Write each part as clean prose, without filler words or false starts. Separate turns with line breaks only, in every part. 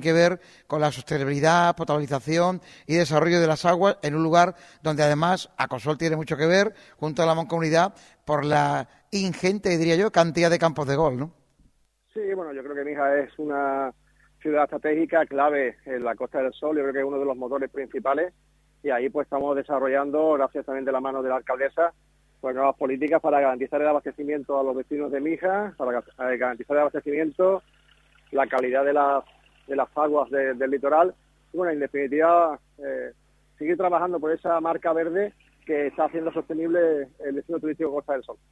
que ver con la sostenibilidad, potabilización y desarrollo de las aguas en un lugar donde además Acosol tiene mucho que ver, junto a la Mancomunidad, por la ingente, diría yo, cantidad de campos de golf, ¿no?
Sí, bueno, yo creo que Mijas es una ciudad estratégica clave en la Costa del Sol, yo creo que es uno de los motores principales y ahí pues estamos desarrollando, gracias también de la mano de la alcaldesa, pues nuevas políticas para garantizar el abastecimiento a los vecinos de Mijas, para garantizar el abastecimiento, la calidad de las aguas del litoral y bueno, en definitiva seguir trabajando por esa marca verde que está haciendo sostenible el destino turístico Costa del Sol.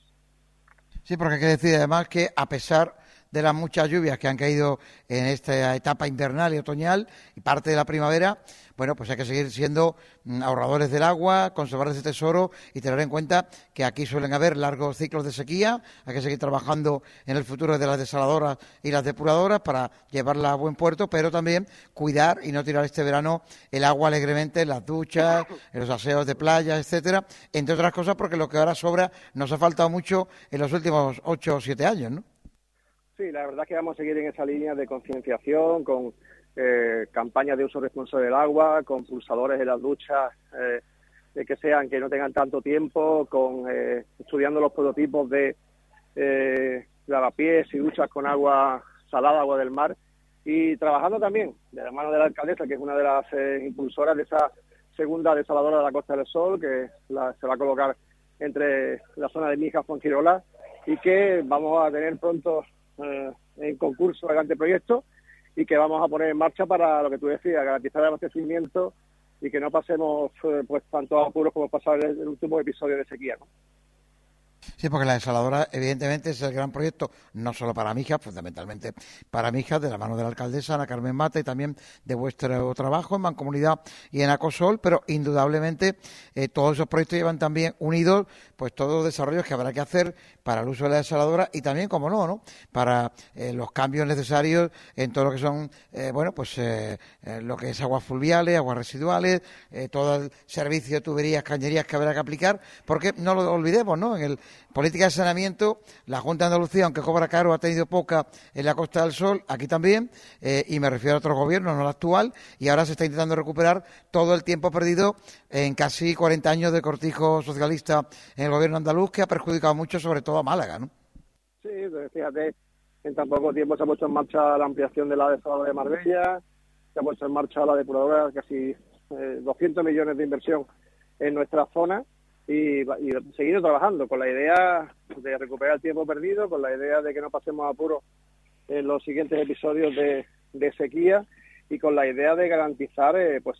Sí, porque hay que decir además que a pesar de las muchas lluvias que han caído en esta etapa invernal y otoñal y parte de la primavera, bueno, pues hay que seguir siendo ahorradores del agua, conservar ese tesoro y tener en cuenta que aquí suelen haber largos ciclos de sequía, hay que seguir trabajando en el futuro de las desaladoras y las depuradoras para llevarla a buen puerto, pero también cuidar y no tirar este verano el agua alegremente en las duchas, en los aseos de playa, etcétera, entre otras cosas porque lo que ahora sobra nos ha faltado mucho en los últimos 8 o 7 años, ¿no?
Sí, la verdad es que vamos a seguir en esa línea de concienciación, con campañas de uso responsable del agua, con pulsadores en las duchas que no tengan tanto tiempo, con estudiando los prototipos de lavapiés y duchas con agua salada, agua del mar, y trabajando también de la mano de la alcaldesa, que es una de las impulsoras de esa segunda desaladora de la Costa del Sol, que se va a colocar entre la zona de Mijas y Fuengirola, y que vamos a tener pronto en concurso el anteproyecto y que vamos a poner en marcha para lo que tú decías, garantizar el abastecimiento y que no pasemos pues tantos apuros como pasaba en el último episodio de sequía, ¿no?
Sí, porque la desaladora, evidentemente, es el gran proyecto, no solo para Mijas, fundamentalmente para Mijas, de la mano de la alcaldesa Ana Carmen Mata y también de vuestro trabajo en Mancomunidad y en Acosol, pero indudablemente todos esos proyectos llevan también unidos pues todos los desarrollos que habrá que hacer para el uso de la desaladora y también, como no, para los cambios necesarios en todo lo que son, lo que es aguas fluviales, aguas residuales, todo el servicio de tuberías, cañerías que habrá que aplicar, porque no lo olvidemos, ¿no? En el política de saneamiento, la Junta de Andalucía, aunque cobra caro, ha tenido poca en la Costa del Sol, aquí también, y me refiero a otros gobiernos, no al actual, y ahora se está intentando recuperar todo el tiempo perdido en casi 40 años de cortijo socialista en el gobierno andaluz, que ha perjudicado mucho, sobre todo a Málaga, ¿no?
Sí, fíjate, en tan poco tiempo se ha puesto en marcha la ampliación de la desaladora de Marbella, se ha puesto en marcha la depuradora, casi 200 millones de inversión en nuestra zona, y seguir trabajando con la idea de recuperar el tiempo perdido, con la idea de que no pasemos apuros en los siguientes episodios de sequía y con la idea de garantizar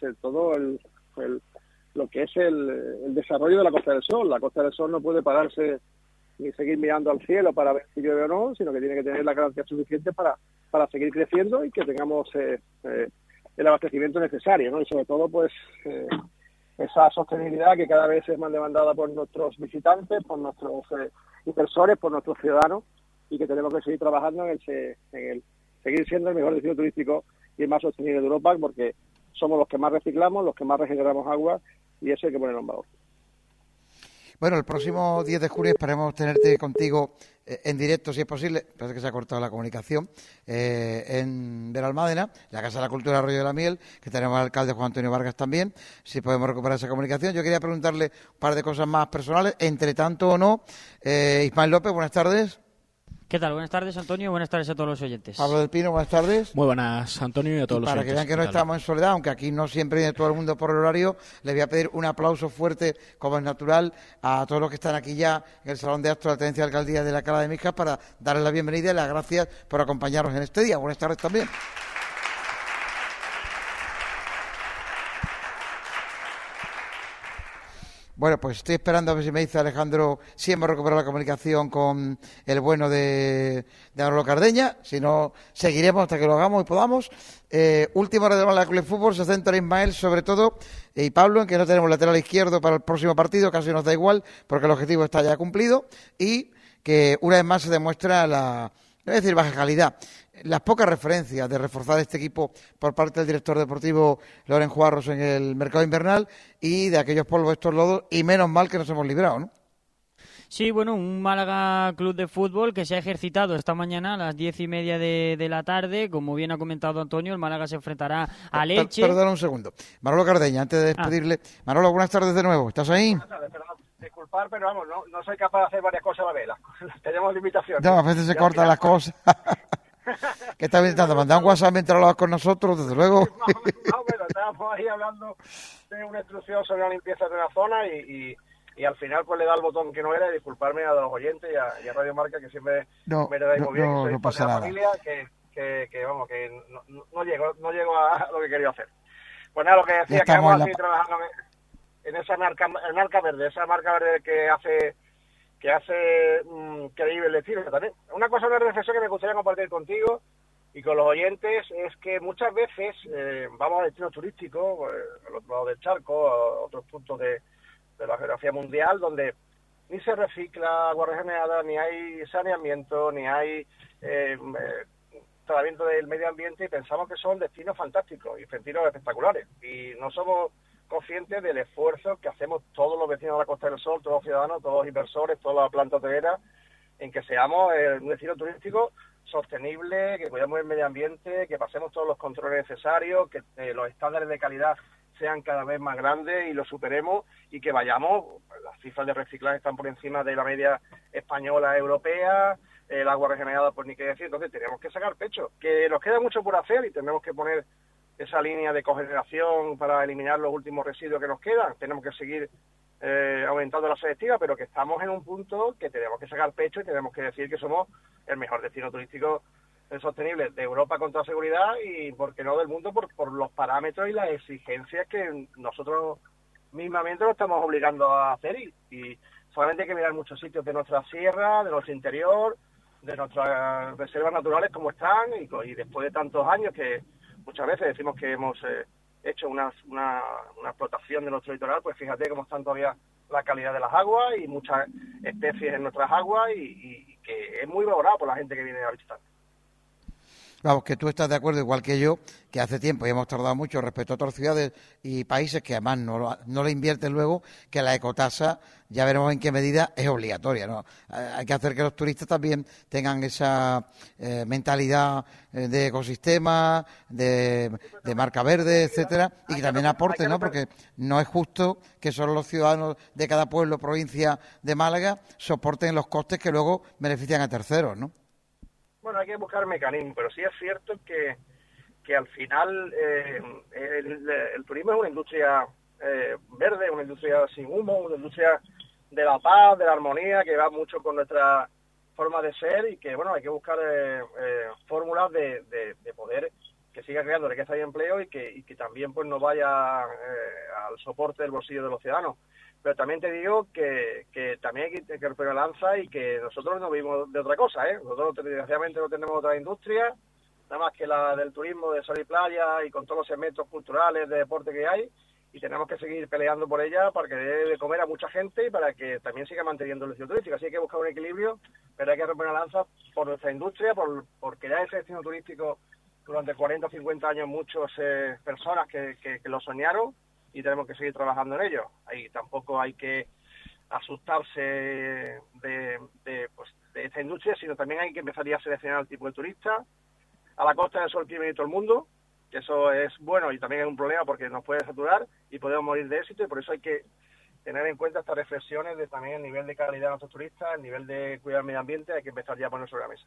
lo que es el desarrollo de la Costa del Sol. La Costa del Sol no puede pararse ni seguir mirando al cielo para ver si llueve o no, sino que tiene que tener la garantía suficiente para seguir creciendo y que tengamos el abastecimiento necesario, ¿no? Y sobre todo, pues, esa sostenibilidad que cada vez es más demandada por nuestros visitantes, por nuestros inversores, por nuestros ciudadanos, y que tenemos que seguir trabajando en el seguir siendo el mejor destino turístico y el más sostenible de Europa, porque somos los que más reciclamos, los que más regeneramos agua, y eso hay que ponerlo en valor.
Bueno, el próximo 10 de junio esperemos tenerte contigo en directo, si es posible. Parece que se ha cortado la comunicación. En Benalmádena, la Casa de la Cultura Arroyo de la Miel, que tenemos al alcalde Juan Antonio Vargas también, si podemos recuperar esa comunicación. Yo quería preguntarle un par de cosas más personales, entre tanto o no. Ismael López, buenas tardes.
¿Qué tal? Buenas tardes, Antonio, y buenas tardes a todos los oyentes.
Pablo del Pino, buenas tardes.
Muy buenas, Antonio, y a todos los oyentes.
Para que vean que no estamos en soledad, aunque aquí no siempre viene todo el mundo por el horario, les voy a pedir un aplauso fuerte, como es natural, a todos los que están aquí ya en el Salón de Actos de la Tenencia de Alcaldía de la Cala de Mijas para darles la bienvenida y las gracias por acompañarnos en este día. Buenas tardes también. Bueno, pues estoy esperando a ver si me dice Alejandro si hemos recuperado la comunicación con el bueno de Manolo Cardeña. Si no, seguiremos hasta que lo hagamos y podamos. Última hora de la Club de Fútbol, se centra Ismael sobre todo, y Pablo, en que no tenemos lateral izquierdo para el próximo partido, casi nos da igual, porque el objetivo está ya cumplido, y que una vez más se demuestra no voy a decir baja calidad, las pocas referencias de reforzar este equipo por parte del director deportivo Loren Juarros en el mercado invernal y de aquellos polvos, estos lodos, y menos mal que nos hemos librado, ¿no?
Sí, bueno, un Málaga Club de Fútbol que se ha ejercitado esta mañana a las 10:30 de la tarde. Como bien ha comentado Antonio, el Málaga se enfrentará al Elche.
Perdona un segundo. Manolo Cardeña, antes de despedirle. Manolo, buenas tardes de nuevo. ¿Estás ahí?
Buenas tardes, perdón. Disculpar, pero vamos, no soy capaz de hacer varias cosas a la vez. Tenemos limitaciones.
No, a veces se cortan las cosas. ¿Qué estás intentando? ¿Mandar un WhatsApp mientras hablabas con nosotros, desde luego?
Más o menos, estábamos ahí hablando de una instrucción sobre la limpieza de una zona y al final pues le da el botón que no era, y disculparme a los oyentes y a Radio Marca, que siempre me tratáis muy bien, que soy
no pasa
de la
nada.
familia, que vamos, que no llego a lo que quería hacer. Pues nada, lo que decía, que vamos a seguir trabajando en esa marca verde, que hace creíble el destino también. Una reflexión que me gustaría compartir contigo y con los oyentes es que muchas veces vamos a destinos turísticos, al otro lado del charco, a otros puntos de la geografía mundial, donde ni se recicla agua regenerada, ni hay saneamiento, ni hay tratamiento del medio ambiente, y pensamos que son destinos fantásticos y destinos espectaculares. Y no somos conscientes del esfuerzo que hacemos todos los vecinos de la Costa del Sol, todos los ciudadanos, todos los inversores, toda la planta hotelera, en que seamos un destino turístico sostenible, que cuidemos el medio ambiente, que pasemos todos los controles necesarios, que los estándares de calidad sean cada vez más grandes y los superemos, y que vayamos, las cifras de reciclaje están por encima de la media española, europea, el agua regenerada pues ni qué decir. Entonces tenemos que sacar pecho, que nos queda mucho por hacer y tenemos que poner esa línea de cogeneración para eliminar los últimos residuos que nos quedan. Tenemos que seguir aumentando la selectiva, pero que estamos en un punto que tenemos que sacar pecho y tenemos que decir que somos el mejor destino turístico sostenible de Europa con toda seguridad, y por qué no del mundo, por los parámetros y las exigencias que nosotros mismamente nos estamos obligando a hacer, y solamente hay que mirar muchos sitios de nuestra sierra, de nuestro interior, de nuestras reservas naturales como están, y después de tantos años que muchas veces decimos que hemos hecho una explotación de nuestro litoral, pues fíjate cómo están todavía la calidad de las aguas y muchas especies en nuestras aguas, y que es muy valorado por la gente que viene a visitar.
Vamos, que tú estás de acuerdo, igual que yo, que hace tiempo y hemos tardado mucho respecto a otras ciudades y países que además no le invierten luego, que la ecotasa, ya veremos en qué medida, es obligatoria, ¿no? Hay que hacer que los turistas también tengan esa mentalidad de ecosistema, de marca verde, etcétera, y que también aporten, ¿no? Porque no es justo que solo los ciudadanos de cada pueblo, provincia de Málaga, soporten los costes que luego benefician a terceros, ¿no?
Bueno, hay que buscar mecanismos, pero sí es cierto que al final el turismo es una industria verde, una industria sin humo, una industria de la paz, de la armonía, que va mucho con nuestra forma de ser, y que, bueno, hay que buscar fórmulas de poder que siga creando riqueza y empleo, y que también pues no vaya al soporte del bolsillo de los ciudadanos. Pero también te digo que también hay que romper la lanza, y que nosotros no vivimos de otra cosa, ¿eh? Nosotros desgraciadamente no tenemos otra industria, nada más que la del turismo de sol y playa, y con todos los segmentos culturales de deporte que hay, y tenemos que seguir peleando por ella para que dé de comer a mucha gente y para que también siga manteniendo el destino turístico. Así hay que buscar un equilibrio, pero hay que romper la lanza por nuestra industria, por crear ese destino turístico durante 40 o 50 años, muchas personas que lo soñaron, y tenemos que seguir trabajando en ello. Ahí tampoco hay que asustarse de esta industria, sino también hay que empezar ya a seleccionar el tipo de turista. A la Costa del Sol quiere venir todo el mundo, que eso es bueno y también es un problema porque nos puede saturar y podemos morir de éxito, y por eso hay que tener en cuenta estas reflexiones de también el nivel de calidad de nuestros turistas, el nivel de cuidar el medio ambiente. Hay que empezar ya a poner sobre la mesa.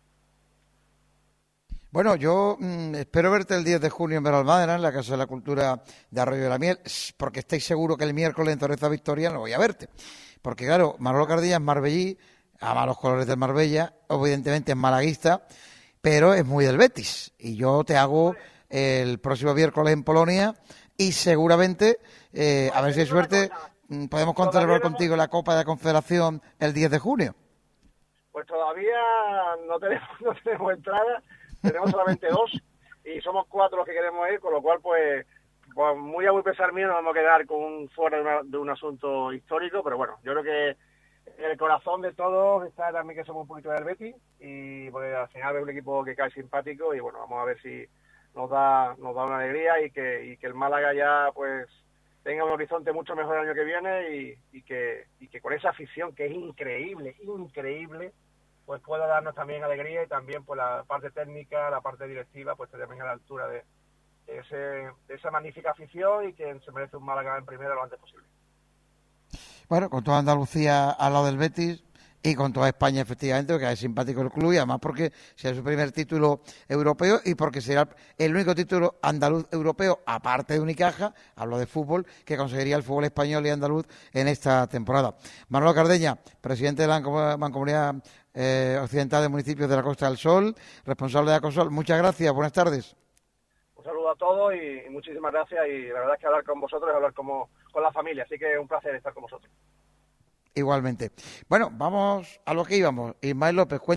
Bueno, yo espero verte el 10 de junio en Benalmádena, en la Casa de la Cultura de Arroyo de la Miel, porque estoy seguro que el miércoles en Torreza Victoria no voy a verte. Porque claro, Manolo Cardilla es marbellí, ama los colores del Marbella, evidentemente es malaguista, pero es muy del Betis. Y yo te hago el próximo miércoles en Polonia, y seguramente, a ver si hay suerte, podemos celebrar contigo la Copa de la Confederación el 10 de junio.
Pues todavía no tenemos entrada. Tenemos solamente 2 y somos 4 los que queremos ir, con lo cual pues muy a muy pesar mío nos vamos a quedar fuera de un asunto histórico, pero bueno, yo creo que en el corazón de todos está también que somos un poquito del Betis, y pues al final es un equipo que cae simpático, y bueno, vamos a ver si nos da una alegría, y que el Málaga ya pues tenga un horizonte mucho mejor el año que viene y que con esa afición que es increíble, pues pueda darnos también alegría y también pues la parte técnica, la parte directiva, pues también a la altura de esa magnífica afición y que se merece un Málaga en primera lo antes posible.
Bueno, con toda Andalucía al lado del Betis y con toda España, efectivamente, porque es simpático el club y además porque será su primer título europeo y porque será el único título andaluz europeo, aparte de Unicaja, hablo de fútbol, que conseguiría el fútbol español y andaluz en esta temporada. Manolo Cardeña, presidente de la Mancomunidad Occidental de Municipios de la Costa del Sol, responsable de Acosol, muchas gracias, buenas tardes.
Un saludo a todos y muchísimas gracias, y la verdad es que hablar con vosotros es hablar como con la familia, así que es un placer estar con vosotros.
Igualmente. Bueno, vamos a lo que íbamos. Ismael López,